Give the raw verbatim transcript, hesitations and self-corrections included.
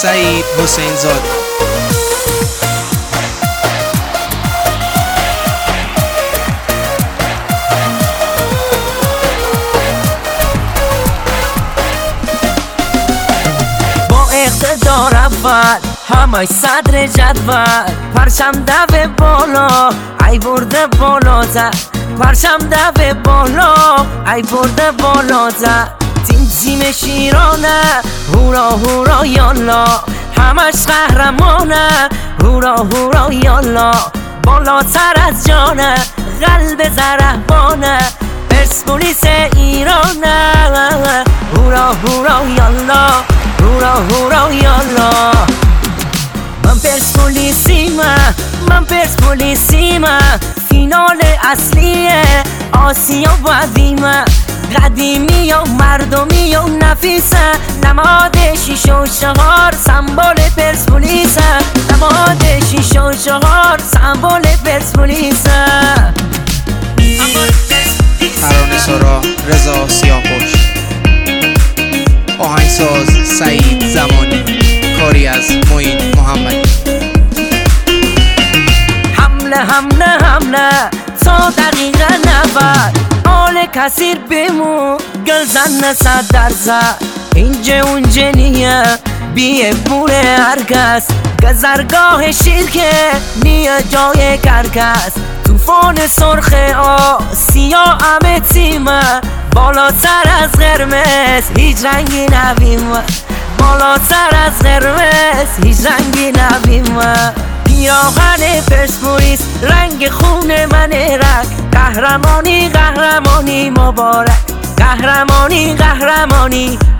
سعید حسین زاده. اقتدار اول همش صدر جدول، پرچم دو بالا ای برده بالاتر، پرچم دو بالا ای برده بالاتر. تیم تیم شیرانه هورا هورا یالا، همش قهرمانه هورا هورا یالا. بالاتر از جانه قلب زرهبانه، پرسپولیس ایرانه هورا هورا یالا، هورا هورا یالا. من پرسپولیسیمه، من پرسپولیسیمه، فینال اصلی آسیا قدیمه، قدیمی و مردمی و نفیسه، نماد شیش و چهار سمبل پرسپولیسه، نماد شیش و چهار سمبل پرسپولیسه. ترانه سرا رضا سیاه‌پشت، آهنگساز سعید زمانی، کاری از معین محمدی. حمله حمله حمله تا دقیقه نود، آل کثیر بمون گل زن صد درصد، اینجا اونجا نیه بیه پول هرکس، گذرگاه شیرکه نیه جای کرکس. توفان سرخ آسیا همه تیمه، بالاتر از قرمز هیچ رنگی نبیمه، بالاتر از قرمز هیچ رنگی نبیمه. پیراهن پرسپولیس رنگ خون من رگ، قهرمانی قهرمانی مبارک، قهرمانی قهرمانی